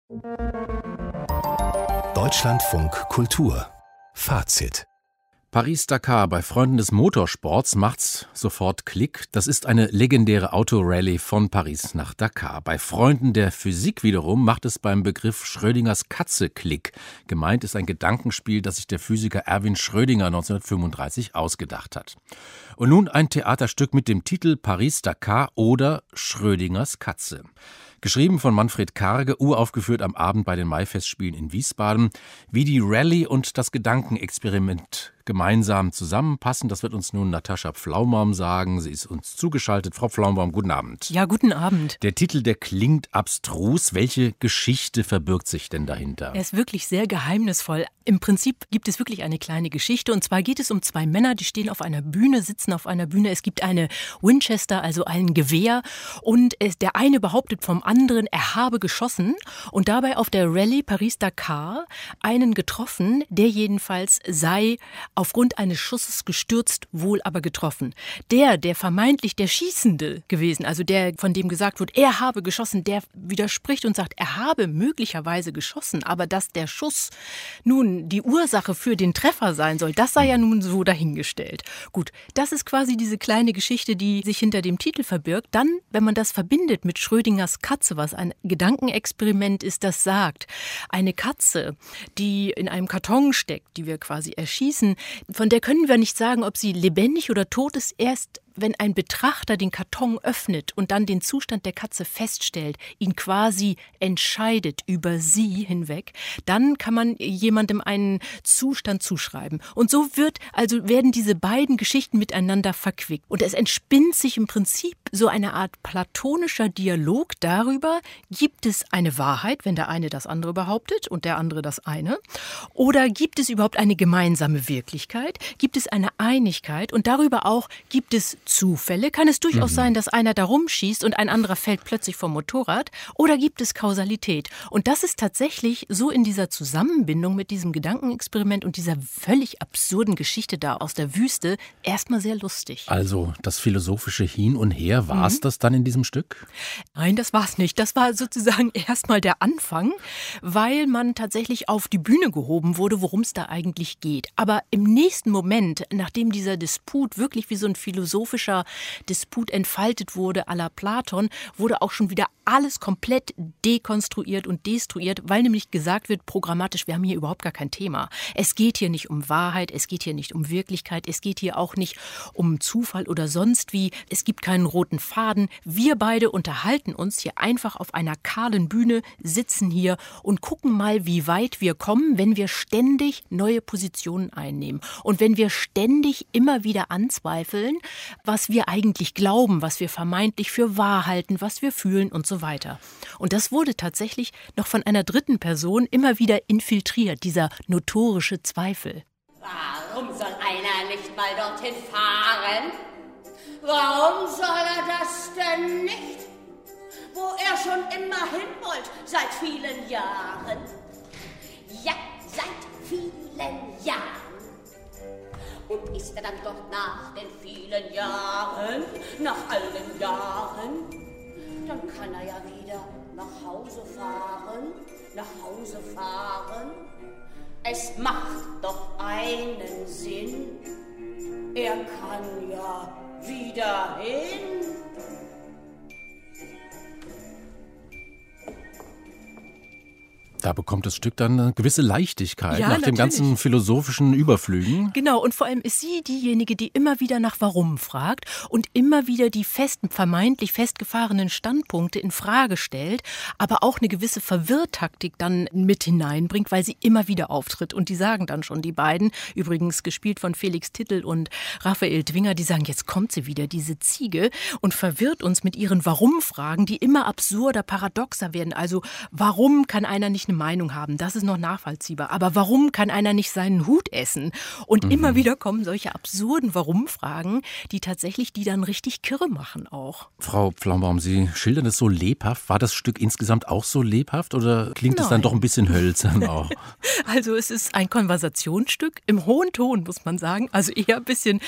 Deutschlandfunk Kultur Fazit. Paris-Dakar bei Freunden des Motorsports macht's sofort Klick. Das ist eine legendäre Autorallye von Paris nach Dakar. Bei Freunden der Physik wiederum macht es beim Begriff Schrödingers Katze Klick. Gemeint ist ein Gedankenspiel, das sich der Physiker Erwin Schrödinger 1935 ausgedacht hat. Und nun ein Theaterstück mit dem Titel Paris-Dakar oder Schrödingers Katze. Geschrieben von Manfred Karge, uraufgeführt am Abend bei den Maifestspielen in Wiesbaden. Wie die Rallye und das Gedankenexperiment gemeinsam zusammenpassen, das wird uns nun Natascha Pflaumbaum sagen. Sie ist uns zugeschaltet. Frau Pflaumbaum, guten Abend. Ja, guten Abend. Der Titel, der klingt abstrus. Welche Geschichte verbirgt sich denn dahinter? Er ist wirklich sehr geheimnisvoll. Im Prinzip gibt es wirklich eine kleine Geschichte. Und zwar geht es um zwei Männer, die stehen auf einer Bühne, sitzen auf einer Bühne. Es gibt eine Winchester, also ein Gewehr. Und der eine behauptet vom anderen, er habe geschossen. Und dabei auf der Rallye Paris-Dakar einen getroffen, der jedenfalls sei aufgrund eines Schusses gestürzt, wohl aber getroffen. Der vermeintlich der Schießende gewesen, also der, von dem gesagt wird, er habe geschossen, der widerspricht und sagt, er habe möglicherweise geschossen, aber dass der Schuss nun die Ursache für den Treffer sein soll, das sei ja nun so dahingestellt. Gut, das ist quasi diese kleine Geschichte, die sich hinter dem Titel verbirgt. Dann, wenn man das verbindet mit Schrödingers Katze, was ein Gedankenexperiment ist, das sagt, eine Katze, die in einem Karton steckt, die wir quasi erschießen, von der können wir nicht sagen, ob sie lebendig oder tot ist, erst wenn ein Betrachter den Karton öffnet und dann den Zustand der Katze feststellt, ihn quasi entscheidet über sie hinweg, dann kann man jemandem einen Zustand zuschreiben. Und so werden diese beiden Geschichten miteinander verquickt. Und es entspinnt sich im Prinzip so eine Art platonischer Dialog darüber, gibt es eine Wahrheit, wenn der eine das andere behauptet und der andere das eine? Oder gibt es überhaupt eine gemeinsame Wirklichkeit? Gibt es eine Einigkeit? Und darüber auch, gibt es Zufälle? Kann es durchaus sein, dass einer da rumschießt und ein anderer fällt plötzlich vom Motorrad? Oder gibt es Kausalität? Und das ist tatsächlich so in dieser Zusammenbindung mit diesem Gedankenexperiment und dieser völlig absurden Geschichte da aus der Wüste erstmal sehr lustig. Also das philosophische Hin und Her, war es das dann in diesem Stück? Nein, das war es nicht. Das war sozusagen erstmal der Anfang, weil man tatsächlich auf die Bühne gehoben wurde, worum es da eigentlich geht. Aber im nächsten Moment, nachdem dieser Disput wirklich wie so ein philosophischer Disput entfaltet wurde à la Platon, wurde auch schon wieder alles komplett dekonstruiert und destruiert, weil nämlich gesagt wird, programmatisch, wir haben hier überhaupt gar kein Thema. Es geht hier nicht um Wahrheit, es geht hier nicht um Wirklichkeit, es geht hier auch nicht um Zufall oder sonst wie. Es gibt keinen roten Faden. Wir beide unterhalten uns hier einfach auf einer kahlen Bühne, sitzen hier und gucken mal, wie weit wir kommen, wenn wir ständig neue Positionen einnehmen. Und wenn wir ständig immer wieder anzweifeln, was wir eigentlich glauben, was wir vermeintlich für wahr halten, was wir fühlen und so weiter. Und das wurde tatsächlich noch von einer dritten Person immer wieder infiltriert, dieser notorische Zweifel. Warum soll einer nicht mal dorthin fahren? Warum soll er das denn nicht? Wo er schon immer hin wollte, seit vielen Jahren. Ja, seit vielen Jahren. Und ist er dann dort nach den vielen Jahren, nach allen Jahren, dann kann er ja wieder nach Hause fahren, Es macht doch einen Sinn, er kann ja wieder hin. Da bekommt das Stück dann eine gewisse Leichtigkeit Ja, nach den natürlich. ganzen philosophischen Überflügen. Genau, und vor allem ist sie diejenige, die immer wieder nach Warum fragt und immer wieder die vermeintlich festgefahrenen Standpunkte in Frage stellt, aber auch eine gewisse Verwirrtaktik dann mit hineinbringt, weil sie immer wieder auftritt. Und die sagen dann schon, die beiden, übrigens gespielt von Felix Tittel und Raphael Dwinger, die sagen, jetzt kommt sie wieder, diese Ziege, und verwirrt uns mit ihren Warum-Fragen, die immer absurder, paradoxer werden. Also warum kann einer nicht eine Meinung haben, das ist noch nachvollziehbar. Aber warum kann einer nicht seinen Hut essen? Und immer wieder kommen solche absurden Warum-Fragen, die tatsächlich die dann richtig kirre machen auch. Frau Pflaumbaum, Sie schildern es so lebhaft. War das Stück insgesamt auch so lebhaft oder klingt es dann doch ein bisschen hölzern auch? Also es ist ein Konversationsstück im hohen Ton, muss man sagen. Also eher ein bisschen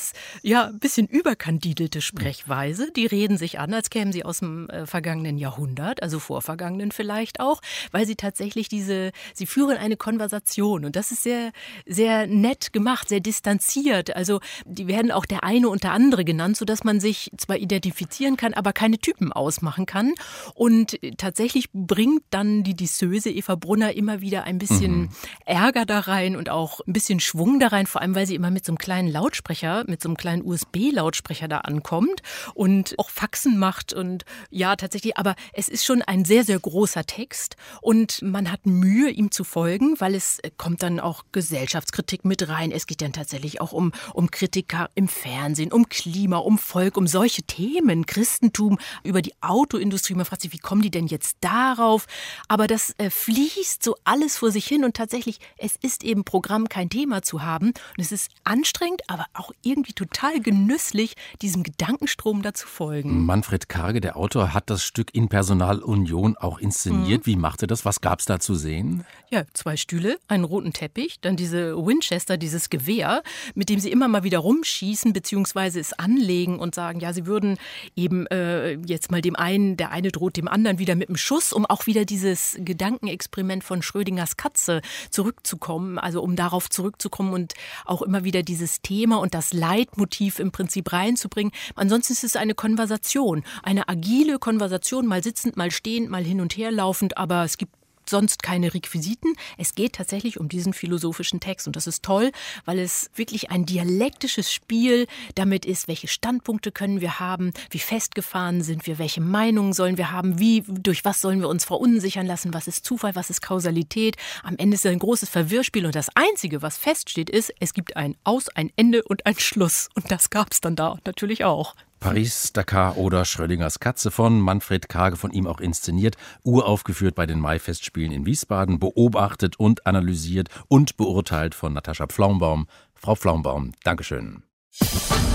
ein bisschen überkandidelte Sprechweise. Die reden sich an, als kämen sie aus dem vergangenen Jahrhundert, also vorvergangenen vielleicht auch, weil sie tatsächlich sie führen eine Konversation und das ist sehr, sehr nett gemacht, sehr distanziert. Also die werden auch der eine und der andere genannt, sodass man sich zwar identifizieren kann, aber keine Typen ausmachen kann. Und tatsächlich bringt dann die Disseuse Eva Brunner immer wieder ein bisschen Ärger da rein und auch ein bisschen Schwung da rein, vor allem weil sie immer mit so einem kleinen Lautsprecher, mit so einem kleinen USB-Lautsprecher da ankommt und auch Faxen macht und ja, tatsächlich, aber es ist schon ein sehr, sehr großer Text und man hat Mühe, ihm zu folgen, weil es kommt dann auch Gesellschaftskritik mit rein. Es geht dann tatsächlich auch um Kritiker im Fernsehen, um Klima, um Volk, um solche Themen, Christentum, über die Autoindustrie. Man fragt sich, wie kommen die denn jetzt darauf? Aber das fließt so alles vor sich hin und tatsächlich, es ist eben Programm, kein Thema zu haben und es ist anstrengend, aber auch irgendwie total genüsslich, diesem Gedankenstrom da zu folgen. Manfred Karge, der Autor, hat das Stück in Personalunion auch inszeniert. Wie machte das? Was gab es da zu sehen? Ja, 2 Stühle, einen roten Teppich, dann diese Winchester, dieses Gewehr, mit dem sie immer mal wieder rumschießen bzw. es anlegen und sagen, ja, sie würden eben jetzt mal der eine droht dem anderen wieder mit dem Schuss, um auch wieder dieses Gedankenexperiment von Schrödingers Katze zurückzukommen, also um darauf zurückzukommen und auch immer wieder dieses Thema und das Leitmotiv im Prinzip reinzubringen. Ansonsten ist es eine Konversation, eine agile Konversation, mal sitzend, mal stehend, mal hin und her laufend, aber es gibt sonst keine Requisiten. Es geht tatsächlich um diesen philosophischen Text und das ist toll, weil es wirklich ein dialektisches Spiel damit ist, welche Standpunkte können wir haben, wie festgefahren sind wir, welche Meinungen sollen wir haben, durch was sollen wir uns verunsichern lassen, was ist Zufall, was ist Kausalität. Am Ende ist es ein großes Verwirrspiel und das Einzige, was feststeht, ist, es gibt ein Aus, ein Ende und ein Schluss und das gab es dann da natürlich auch. Paris, Dakar oder Schrödingers Katze von Manfred Karge, von ihm auch inszeniert, uraufgeführt bei den Maifestspielen in Wiesbaden, beobachtet und analysiert und beurteilt von Natascha Pflaumbaum. Frau Pflaumbaum, Dankeschön.